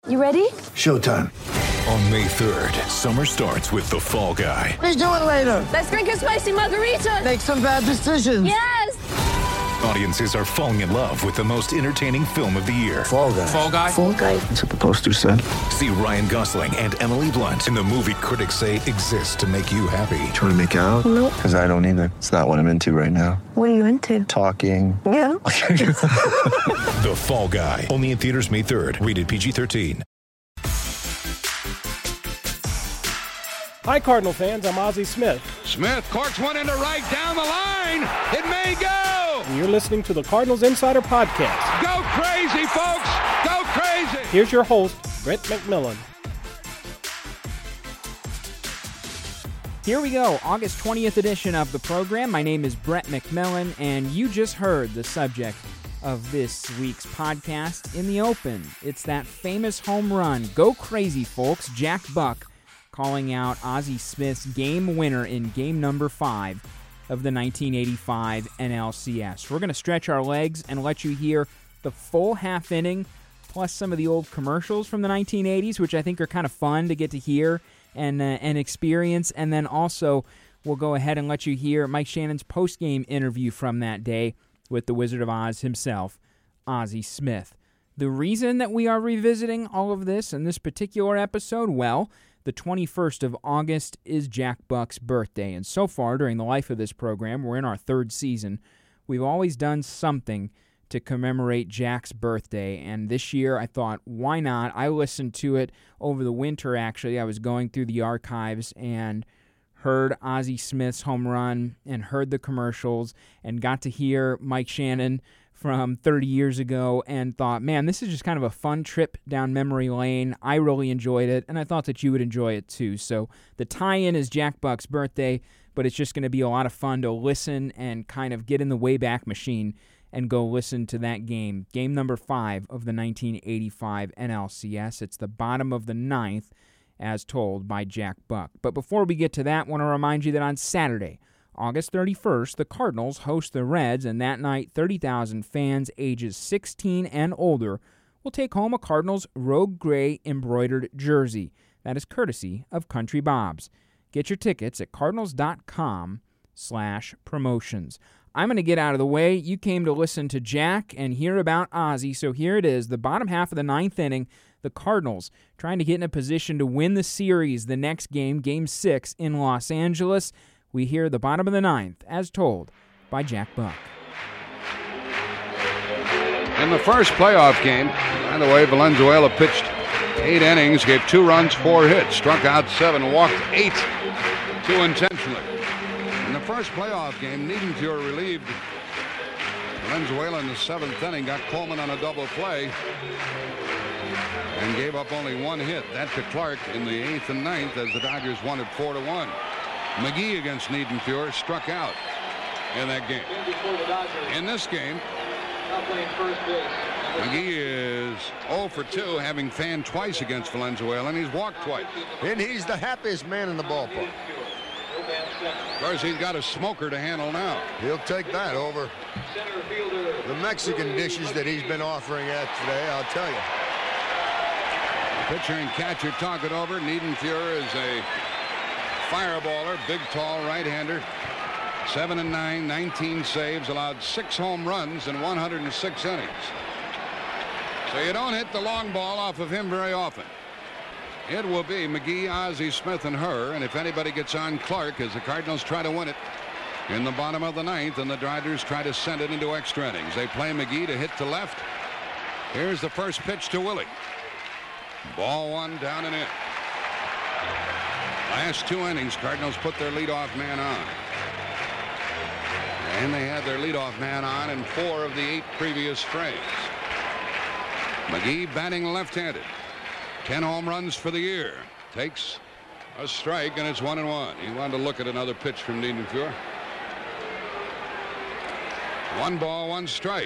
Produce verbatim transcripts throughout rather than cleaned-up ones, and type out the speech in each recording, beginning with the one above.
You ready? Showtime. On May third, summer starts with The Fall Guy. Let's do it later. Let's drink a spicy margarita. Make some bad decisions. Yes. Audiences are falling in love with the most entertaining film of the year. Fall Guy. Fall Guy? Fall Guy. That's what the poster said. See Ryan Gosling and Emily Blunt in the movie critics say exists to make you happy. Trying to make it out? Nope. Because I don't either. It's not what I'm into right now. What are you into? Talking. Yeah. The Fall Guy. Only in theaters May third. Rated P G thirteen. Hi, Cardinal fans. I'm Ozzie Smith. Smith corks one into right down the line. It may go. And you're listening to the Cardinals Insider Podcast. Go crazy, folks. Go crazy. Here's your host, Brett McMillan. Here we go, August twentieth edition of the program. My name is Brett McMillan, and you just heard the subject of this week's podcast in the open. It's that famous home run. Go crazy, folks. Jack Buck calling out Ozzie Smith's game winner in game number five of the nineteen eighty-five N L C S. We're going to stretch our legs and let you hear the full half inning, plus some of the old commercials from the nineteen eighties, which I think are kind of fun to get to hear and uh, and experience. And then also, we'll go ahead and let you hear Mike Shannon's post-game interview from that day with the Wizard of Oz himself, Ozzie Smith. The reason that we are revisiting all of this in this particular episode, well, the twenty-first of August is Jack Buck's birthday, and so far during the life of this program, we're in our third season, we've always done something to commemorate Jack's birthday, and this year I thought, why not? I listened to it over the winter, actually. I was going through the archives and heard Ozzie Smith's home run and heard the commercials and got to hear Mike Shannon from thirty years ago and thought, man, this is just kind of a fun trip down memory lane. I really enjoyed it, and I thought that you would enjoy it too. So the tie-in is Jack Buck's birthday, but it's just going to be a lot of fun to listen and kind of get in the Wayback Machine and go listen to that game, game number five of the nineteen eighty-five N L C S. It's the bottom of the ninth, as told by Jack Buck. But before we get to that, I want to remind you that on Saturday, August thirty-first, the Cardinals host the Reds, and that night, thirty thousand fans ages sixteen and older will take home a Cardinals Rogue Gray embroidered jersey. That is courtesy of Country Bob's. Get your tickets at cardinals.com slash promotions. I'm going to get out of the way. You came to listen to Jack and hear about Ozzie, so here it is, the bottom half of the ninth inning, the Cardinals trying to get in a position to win the series the next game, Game six in Los Angeles. We hear the bottom of the ninth, as told by Jack Buck. In the first playoff game, by the way, Valenzuela pitched eight innings, gave two runs, four hits, struck out seven, walked eight, two intentionally. In the first playoff game, Niedenfuhr relieved Valenzuela in the seventh inning, got Coleman on a double play, and gave up only one hit. That to Clark in the eighth and ninth as the Dodgers won it four to one. McGee against Niedenfuhr struck out in that game. In this game, McGee is oh for two, having fanned twice against Valenzuela, and he's walked twice. And he's the happiest man in the ballpark. Of course, he's got a smoker to handle now. He'll take that over the Mexican dishes that he's been offering at today, I'll tell you. Pitcher and catcher talk it over. Niedenfuhr is a fireballer, big, tall right-hander. Seven and nine, nineteen saves, allowed six home runs in one hundred six innings. So you don't hit the long ball off of him very often. It will be McGee, Ozzie Smith, and her, and if anybody gets on, Clark, as the Cardinals try to win it in the bottom of the ninth, and the Dodgers try to send it into extra innings. They play McGee to hit to left. Here's the first pitch to Willie. Ball one, down and in. Last two innings, Cardinals put their leadoff man on. And they had their leadoff man on in four of the eight previous frames. McGee batting left-handed. Ten home runs for the year. Takes a strike, and it's one and one. He wanted to look at another pitch from Niedenfuhr. One ball, one strike.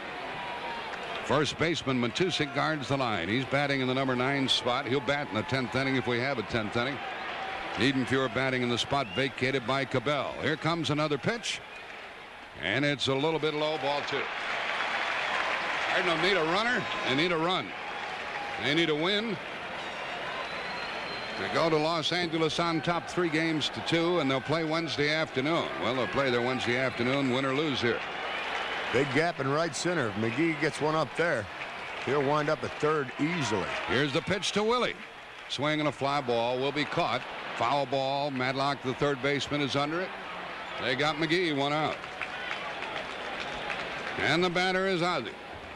First baseman Matusik guards the line. He's batting in the number nine spot. He'll bat in the tenth inning if we have a tenth inning. Niedenfuhr batting in the spot vacated by Cabell. Here comes another pitch, and it's a little bit low, ball two. Cardinals need a runner and need a run. They need a win to go to Los Angeles on top three games to two, and they'll play Wednesday afternoon. Well, they'll play their Wednesday afternoon, win or lose here. Big gap in right center. If McGee gets one up there, he'll wind up at third easily. Here's the pitch to Willie. Swing and a fly ball will be caught. Foul ball. Madlock, the third baseman, is under it. They got McGee, one out. And the batter is Ozzie.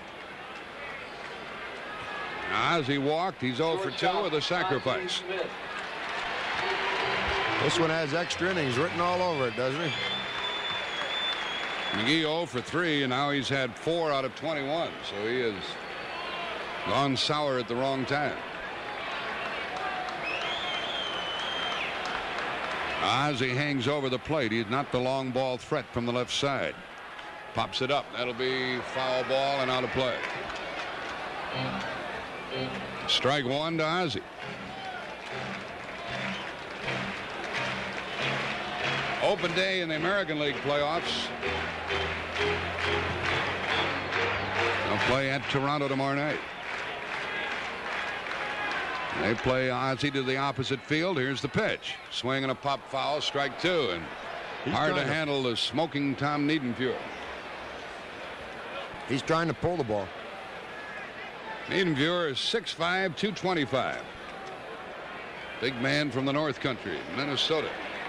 Ozzie walked. He's oh for two with a sacrifice. This one has extra innings written all over it, doesn't he? McGee oh for three, and now he's had four out of twenty-one, so he has gone sour at the wrong time. Ozzie hangs over the plate. He's not the long ball threat from the left side. Pops it up. That'll be foul ball and out of play. Strike one to Ozzie. Open day in the American League playoffs. They'll play at Toronto tomorrow night. They play Ozzie to the opposite field. Here's the pitch. Swing and a pop foul. Strike two. And He's hard to, to handle the smoking Tom Niedenfuhr. He's trying to pull the ball. Niedenfuhr is six five, two twenty-five. Big man from the North Country, Minnesota.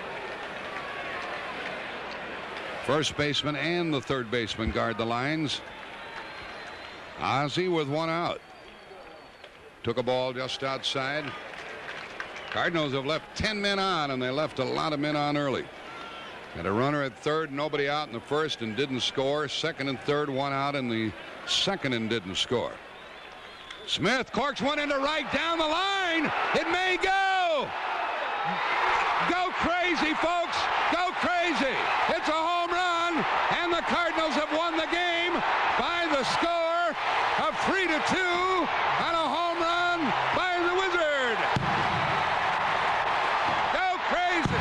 First baseman and the third baseman guard the lines. Ozzie with one out. Took a ball just outside. Cardinals have left ten men on, and they left a lot of men on early. Had a runner at third, nobody out in the first and didn't score. Second and third, one out in the second and didn't score. Smith corks one into right down the line. It may go. Go crazy, folks. Go crazy. It's a home run, and the Cardinals have won the game by the score of three to two on a home run by the Wizard. Go crazy.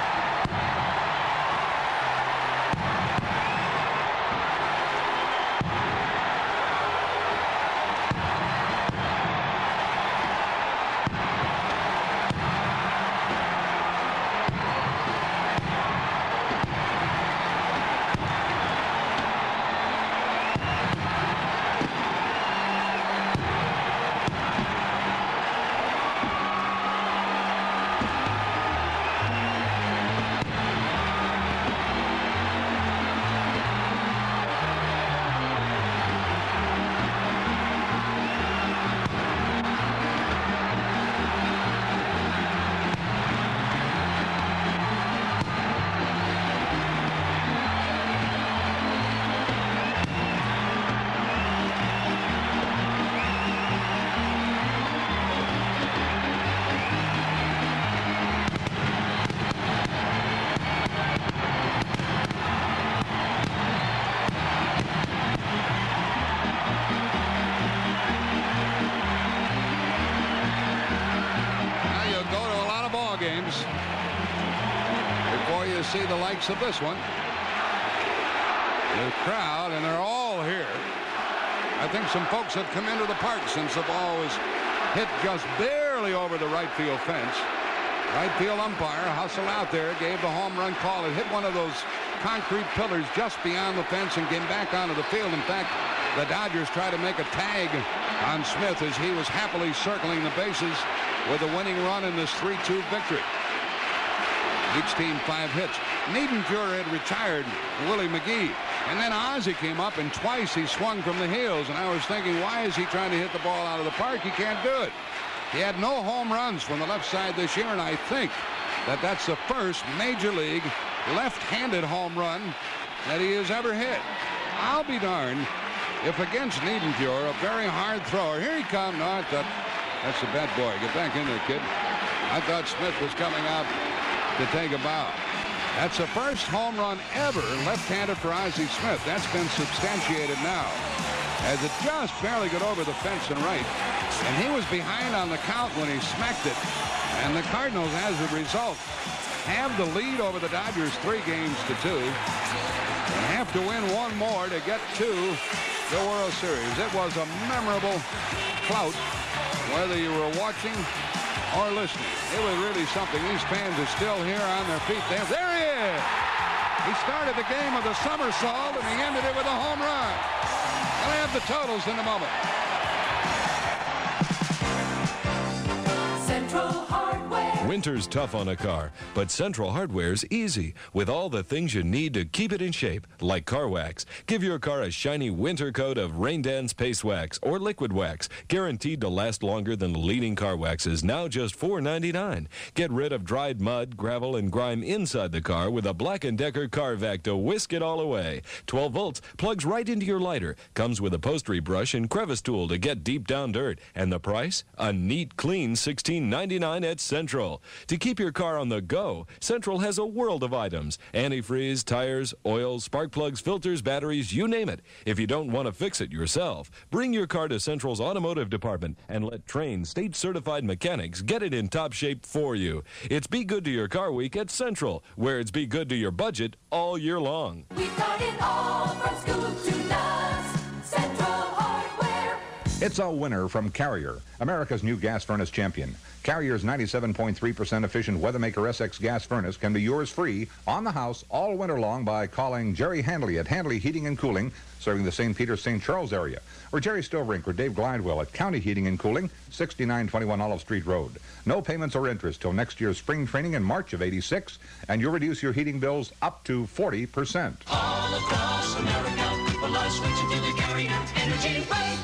See the likes of this one. The crowd, and they're all here. I think some folks have come into the park since the ball was hit just barely over the right field fence. Right field umpire hustled out there, gave the home run call. It hit one of those concrete pillars just beyond the fence and came back onto the field. In fact, the Dodgers tried to make a tag on Smith as he was happily circling the bases with a winning run in this three two victory. Each team five hits. Niedenfuhr had retired Willie McGee. And then Ozzie came up, and twice he swung from the heels. And I was thinking, why is he trying to hit the ball out of the park? He can't do it. He had no home runs from the left side this year, and I think that that's the first major league left-handed home run that he has ever hit. I'll be darned if against Niedenfuhr, a very hard thrower. Here he comes. No, I thought, that's a bad boy. Get back in there, kid. I thought Smith was coming out to take a bow. That's the first home run ever left-handed for Ozzie Smith. That's been substantiated now, as it just barely got over the fence and right. And he was behind on the count when he smacked it. And the Cardinals, as a result, have the lead over the Dodgers three games to two. They have to win one more to get to the World Series. It was a memorable clout whether you were watching or listening. It was really something. These fans are still here on their feet. There, there he is. He started the game with a somersault, and he ended it with a home run. We'll have the totals in a moment. Central Hardware. Winter's tough on a car, but Central Hardware's easy with all the things you need to keep it in shape, like car wax. Give your car a shiny winter coat of Rain Dance Paste Wax or Liquid Wax, guaranteed to last longer than the leading car waxes, now just four ninety-nine. Get rid of dried mud, gravel, and grime inside the car with a Black and Decker Car Vac to whisk it all away. twelve volts, plugs right into your lighter, comes with upholstery brush and crevice tool to get deep down dirt. And the price? A neat, clean sixteen ninety-nine at Central. To keep your car on the go, Central has a world of items. Antifreeze, tires, oils, spark plugs, filters, batteries, you name it. If you don't want to fix it yourself, bring your car to Central's automotive department and let trained, state-certified mechanics get it in top shape for you. It's Be Good to Your Car Week at Central, where it's Be Good to Your budget all year long. We've got it all from scoop to nuts. Central Hardware. It's a winner from Carrier, America's new gas furnace champion. Carrier's ninety-seven point three percent efficient Weathermaker S X gas furnace can be yours free on the house all winter long by calling Jerry Handley at Handley Heating and Cooling, serving the Saint Peter, Saint Charles area, or Jerry Stoverink or Dave Glidewell at County Heating and Cooling, sixty-nine twenty-one Olive Street Road. No payments or interest till next year's spring training in March of eighty-six, and you'll reduce your heating bills up to forty percent. All across America, people are switching to the Carrier Energy Way.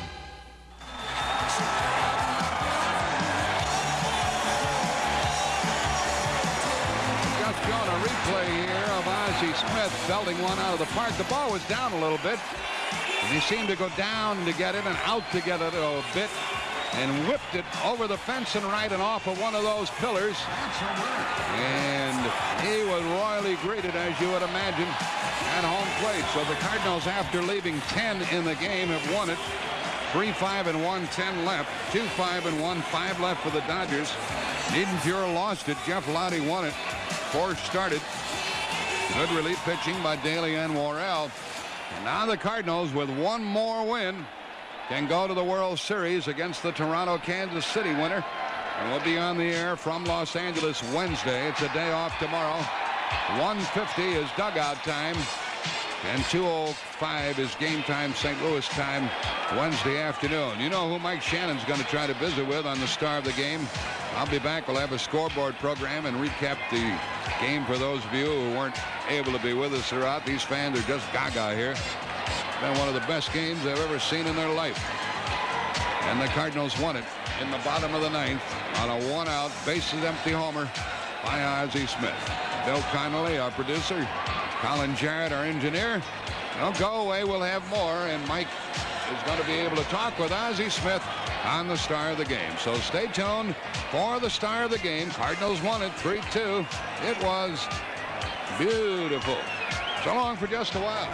Showing a replay here of Ozzie Smith belting one out of the park. The ball was down a little bit, and he seemed to go down to get it and out to get it a bit, and whipped it over the fence and right and off of one of those pillars. And he was royally greeted, as you would imagine, at home plate. So the Cardinals, after leaving ten in the game, have won it. three five and one, ten left. two five and one, five left for the Dodgers. Niedenfuhr lost it. Jeff Lottie won it. Four started. Good relief pitching by Daly and Worrell. And now the Cardinals, with one more win, can go to the World Series against the Toronto Kansas City winner. And we'll be on the air from Los Angeles Wednesday. It's a day off tomorrow. one fifty is dugout time. And two oh five is game time, Saint Louis time, Wednesday afternoon. You know who Mike Shannon's going to try to visit with on the star of the game. I'll be back. We'll have a scoreboard program and recap the game for those of you who weren't able to be with us throughout. These fans are just gaga here. It's been one of the best games they've ever seen in their life. And the Cardinals won it in the bottom of the ninth on a one-out, bases empty homer by Ozzie Smith. Bill Connolly, our producer. Colin Jarrett, our engineer. Don't go away. We'll have more. And Mike is going to be able to talk with Ozzie Smith on the star of the game. So stay tuned for the star of the game. Cardinals won it three two. It was beautiful. So long for just a while.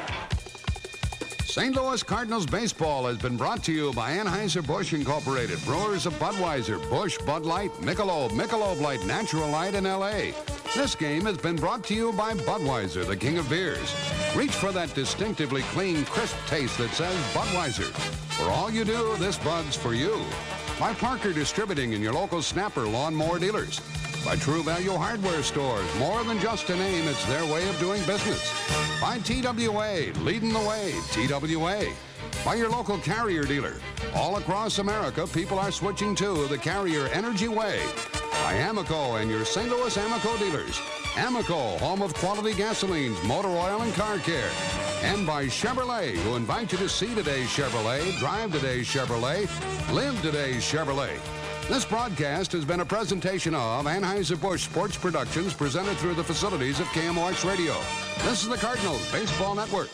Saint Louis Cardinals baseball has been brought to you by Anheuser-Busch Incorporated, brewers of Budweiser, Busch, Bud Light, Michelob, Michelob Light, Natural Light in L A. This game has been brought to you by Budweiser, the king of beers. Reach for that distinctively clean, crisp taste that says Budweiser. For all you do, this Bud's for you. By Parker Distributing in your local Snapper lawnmower dealers. By True Value Hardware stores, more than just a name, it's their way of doing business. By T W A, leading the way, T W A. By your local Carrier dealer. All across America, people are switching to the Carrier Energy Way. By Amoco and your Saint Louis Amoco dealers. Amoco, home of quality gasolines, motor oil, and car care. And by Chevrolet, who invite you to see today's Chevrolet, drive today's Chevrolet, live today's Chevrolet. This broadcast has been a presentation of Anheuser-Busch Sports Productions, presented through the facilities of K M O X Radio. This is the Cardinals Baseball Network.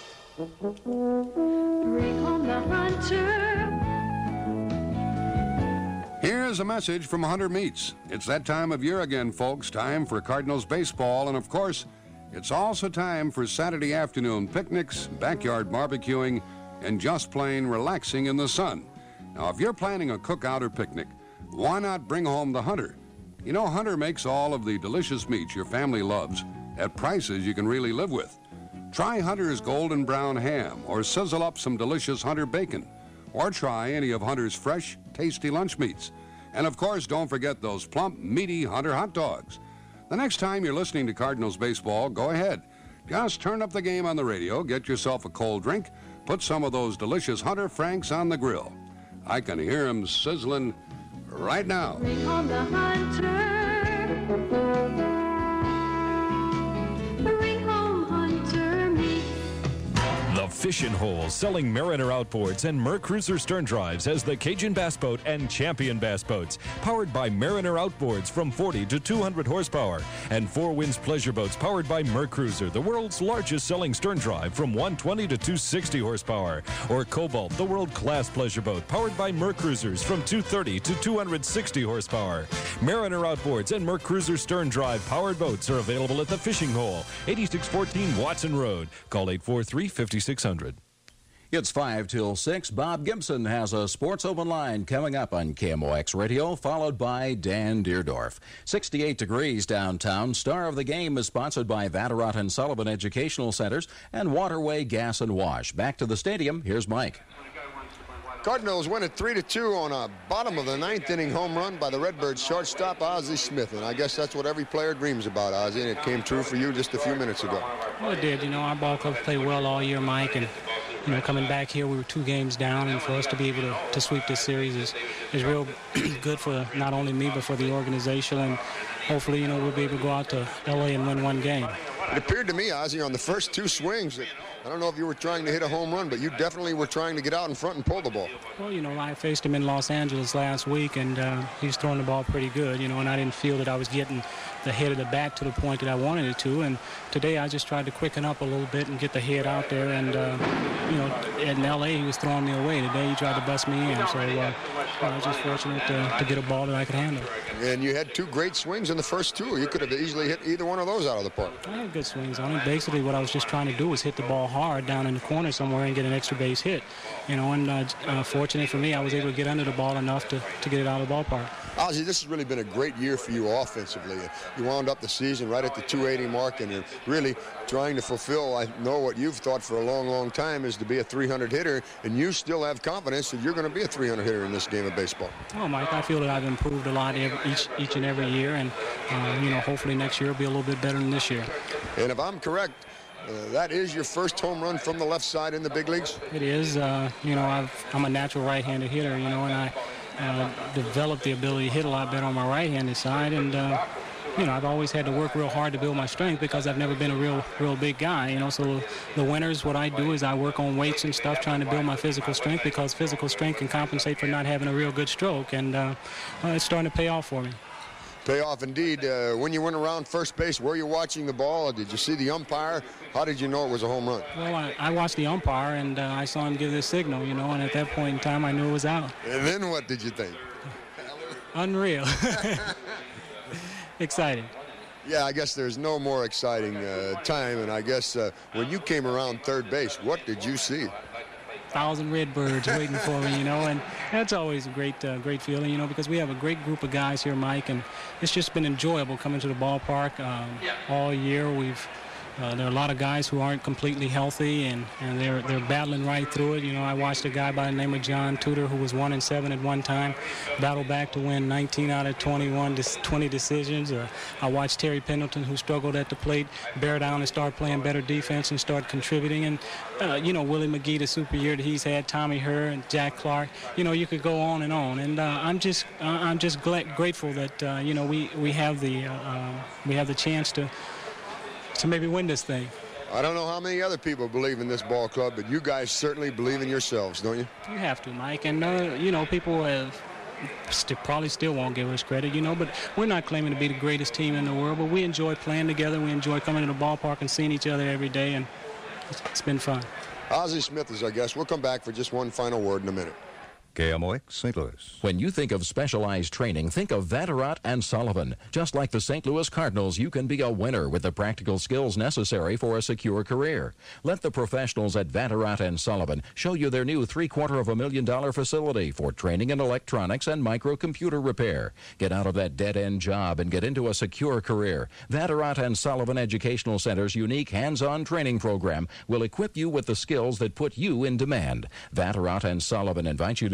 Bring home the hunter. Here's a message from Hunter Meats. It's that time of year again, folks. Time for Cardinals baseball. And, of course, it's also time for Saturday afternoon picnics, backyard barbecuing, and just plain relaxing in the sun. Now, if you're planning a cookout or picnic, why not bring home the Hunter? You know, Hunter makes all of the delicious meats your family loves at prices you can really live with. Try Hunter's golden brown ham, or sizzle up some delicious Hunter bacon. Or try any of Hunter's fresh, tasty lunch meats. And of course, don't forget those plump, meaty Hunter hot dogs. The next time you're listening to Cardinals baseball, go ahead. Just turn up the game on the radio, get yourself a cold drink, put some of those delicious Hunter Franks on the grill. I can hear them sizzling right now. Bring home the Hunter. Bring home Hunter meat. The Fishin' Hole, selling Mariner outboards and Mer Cruiser stern drives, as the Cajun Bass Boat and Champion Bass Boats, powered by Mariner outboards from forty to two hundred horsepower, and Four Winds pleasure boats powered by Mer Cruiser, the world's largest selling stern drive from one twenty to two sixty horsepower, or Cobalt, the world-class pleasure boat powered by Mer Cruisers from two thirty to two sixty horsepower. Mariner outboards and Mer Cruiser stern drive powered boats are available at the Fishing Hole, eighty-six fourteen Watson Road. Call eight four three, five six zero zero. It's five till six. Bob Gibson has a Sports Open Line coming up on K M O X Radio, followed by Dan Deerdorf. sixty-eight degrees downtown. Star of the Game is sponsored by Vatterott and Sullivan Educational Centers and Waterway Gas and Wash. Back to the stadium. Here's Mike. Cardinals win it three to two on a bottom of the ninth inning home run by the Redbirds shortstop Ozzie Smith. And I guess that's what every player dreams about, Ozzie, and it came true for you just a few minutes ago. Well, it did. You know, our ball club played well all year, Mike, and you know, coming back here, we were two games down, and for us to be able to, to sweep this series is, is real good for not only me, but for the organization, and hopefully, you know, we'll be able to go out to L A and win one game. It appeared to me, Ozzie, on the first two swings that I don't know if you were trying to hit a home run, but you definitely were trying to get out in front and pull the ball. Well, you know, I faced him in Los Angeles last week, and uh, he was throwing the ball pretty good, you know, and I didn't feel that I was getting the head of the bat to the point that I wanted it to. And today I just tried to quicken up a little bit and get the head out there. And, uh, you know, in L A he was throwing me away. Today he tried to bust me in. So uh, I was just fortunate to, to get a ball that I could handle. And you had two great swings in the first two. You could have easily hit either one of those out of the park. I had good swings on it. Basically what I was just trying to do was hit the ball hard down in the corner somewhere and get an extra base hit. You know, and uh, uh, fortunate for me, I was able to get under the ball enough to, to get it out of the ballpark. Ozzie, this has really been a great year for you offensively. You wound up the season right at the two eighty mark, and you're really trying to fulfill, I know what you've thought for a long, long time, is to be a three hundred hitter, and you still have confidence that you're going to be a three hundred hitter in this game of baseball. Oh, Mike, I feel that I've improved a lot every, each, each and every year, and, uh, you know, hopefully next year will be a little bit better than this year. And if I'm correct, Uh, that is your first home run from the left side in the big leagues? It is. Uh, you know, I've, I'm a natural right-handed hitter, you know, and I uh, developed the ability to hit a lot better on my right-handed side. And, uh, you know, I've always had to work real hard to build my strength because I've never been a real, real big guy, you know. So the winters, what I do is I work on weights and stuff, trying to build my physical strength, because physical strength can compensate for not having a real good stroke. And uh, uh, it's starting to pay off for me. Pay off indeed. Uh, when you went around first base, were you watching the ball? Did you see the umpire? How did you know it was a home run? Well, I, I watched the umpire, and uh, I saw him give this signal, you know, and at that point in time, I knew it was out. And then what did you think? Unreal. Exciting. Yeah, I guess there's no more exciting uh, time, and I guess uh, when you came around third base, what did you see? Thousand Redbirds waiting for me, you know, and that's always a great, uh, great feeling, you know, because we have a great group of guys here, Mike, and it's just been enjoyable coming to the ballpark um, all year. We've Uh, there are a lot of guys who aren't completely healthy, and, and they're they're battling right through it. You know, I watched a guy by the name of John Tudor, who was one and seven at one time, battle back to win nineteen out of twenty-one, twenty decisions. Or I watched Terry Pendleton, who struggled at the plate, bear down and start playing better defense and start contributing. And uh, you know, Willie McGee, the super year that he's had, Tommy Herr and Jack Clark. You know, you could go on and on. And uh, I'm just uh, I'm just glad, grateful that uh, you know we we have the uh, uh, we have the chance to. to maybe win this thing. I don't know how many other people believe in this ball club, but you guys certainly believe in yourselves, don't you? You have to, Mike. And, uh, you know, people have st probably still won't give us credit, you know, but we're not claiming to be the greatest team in the world, but we enjoy playing together. We enjoy coming to the ballpark and seeing each other every day, and it's, it's been fun. Ozzie Smith is our guest. We'll come back for just one final word in a minute. K M O X Saint Louis. When you think of specialized training, think of Vatterott and Sullivan. Just like the Saint Louis Cardinals, you can be a winner with the practical skills necessary for a secure career. Let the professionals at Vatterott and Sullivan show you their new three-quarter of a million dollar facility for training in electronics and microcomputer repair. Get out of that dead-end job and get into a secure career. Vatterott and Sullivan Educational Center's unique hands-on training program will equip you with the skills that put you in demand. Vatterott and Sullivan invite you to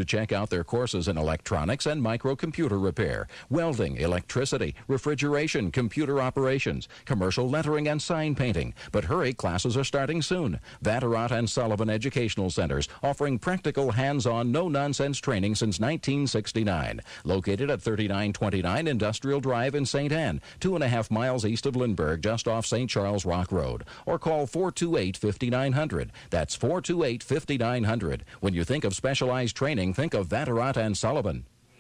check out their courses in electronics and microcomputer repair, welding, electricity, refrigeration, computer operations, commercial lettering, and sign painting. But hurry, classes are starting soon. Vatterott and Sullivan Educational Centers, offering practical, hands-on, no-nonsense training since nineteen sixty-nine. Located at thirty-nine twenty-nine Industrial Drive in Saint Anne, two and a half miles east of Lindbergh, just off Saint Charles Rock Road. Or call four two eight, five nine zero zero. That's four two eight, five nine zero zero. When you think of specialized training, think of Vatterott and Sullivan.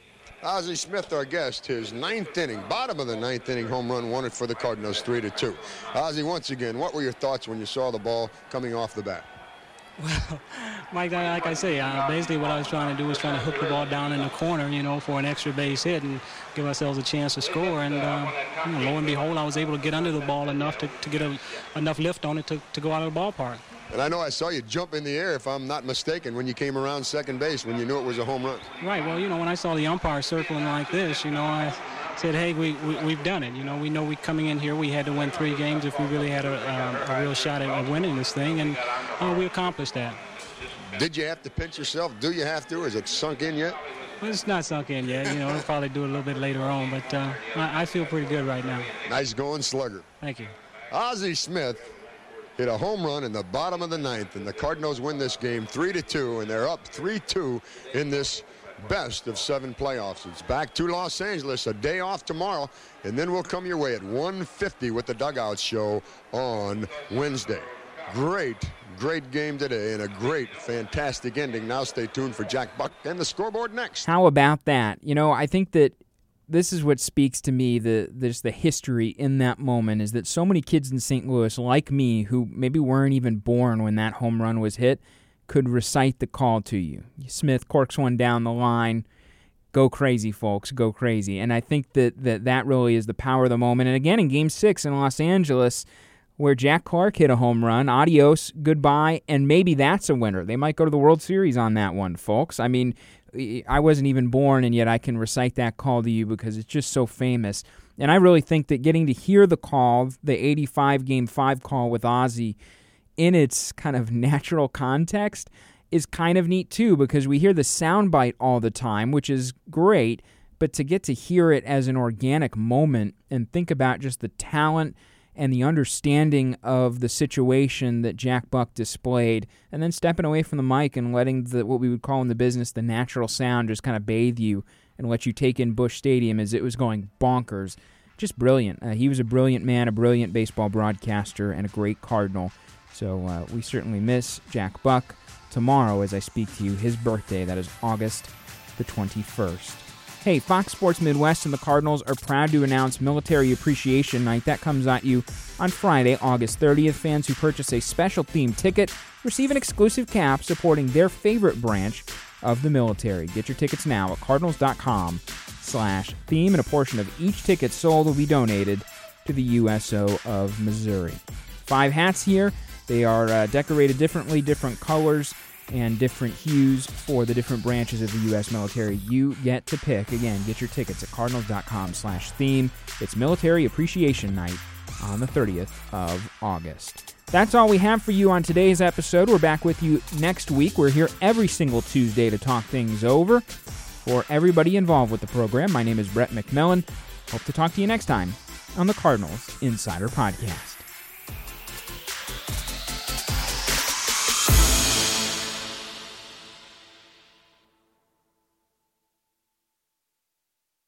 Ozzie Smith, our guest, his ninth inning, bottom of the ninth inning home run, won it for the Cardinals three to two. Ozzie, once again, what were your thoughts when you saw the ball coming off the bat? Well, Mike, like I say, uh, basically what I was trying to do was trying to hook the ball down in the corner, you know, for an extra base hit and give ourselves a chance to score. And uh, you know, lo and behold, I was able to get under the ball enough to, to get a, enough lift on it to, to go out of the ballpark. And I know I saw you jump in the air, if I'm not mistaken, when you came around second base, when you knew it was a home run. Right. Well, you know, when I saw the umpire circling like this, you know, I said, hey, we, we, we've done it. You know, we know we coming in here, we had to win three games if we really had a, a, a real shot at winning this thing, and uh, we accomplished that. Did you have to pinch yourself? Do you have to? Is it sunk in yet? Well, it's not sunk in yet. You know, we'll probably do it a little bit later on, but uh, I, I feel pretty good right now. Nice going slugger. Thank you. Ozzie Smith hit a home run in the bottom of the ninth, and the Cardinals win this game three to two, and they're up three two in this best of seven playoffs. It's back to Los Angeles, a day off tomorrow, and then we'll come your way at one fifty with the Dugout Show on Wednesday. Great, great game today, and a great, fantastic ending. Now stay tuned for Jack Buck and the scoreboard next. How about that? You know, I think that this is what speaks to me, the there's the history in that moment, is that so many kids in Saint Louis, like me, who maybe weren't even born when that home run was hit, could recite the call to you. Smith corks one down the line. Go crazy, folks. Go crazy. And I think that that, that really is the power of the moment. And again, in Game six in Los Angeles, where Jack Clark hit a home run, adios, goodbye, and maybe that's a winner. They might go to the World Series on that one, folks. I mean, I wasn't even born, and yet I can recite that call to you because it's just so famous. And I really think that getting to hear the call, the eighty-five Game five call with Ozzie, in its kind of natural context is kind of neat too, because we hear the soundbite all the time, which is great, but to get to hear it as an organic moment and think about just the talent and the understanding of the situation that Jack Buck displayed, and then stepping away from the mic and letting the what we would call in the business the natural sound just kind of bathe you and let you take in Busch Stadium as it was going bonkers. Just brilliant. Uh, he was a brilliant man, a brilliant baseball broadcaster, and a great Cardinal. So uh, we certainly miss Jack Buck. Tomorrow, as I speak to you, his birthday, that is August the twenty-first. Hey, Fox Sports Midwest and the Cardinals are proud to announce Military Appreciation Night. That comes at you on Friday, August thirtieth. Fans who purchase a special themed ticket receive an exclusive cap supporting their favorite branch of the military. Get your tickets now at cardinals.com slash theme, and a portion of each ticket sold will be donated to the U S O of Missouri. Five hats here. They are uh, decorated differently, different colors, and different hues for the different branches of the U S military. You get to pick. Again, get your tickets at cardinals.com slash theme. It's Military Appreciation Night on the thirtieth of August. That's all we have for you on today's episode. We're back with you next week. We're here every single Tuesday to talk things over. For everybody involved with the program, my name is Brett McMillan. Hope to talk to you next time on the Cardinals Insider Podcast.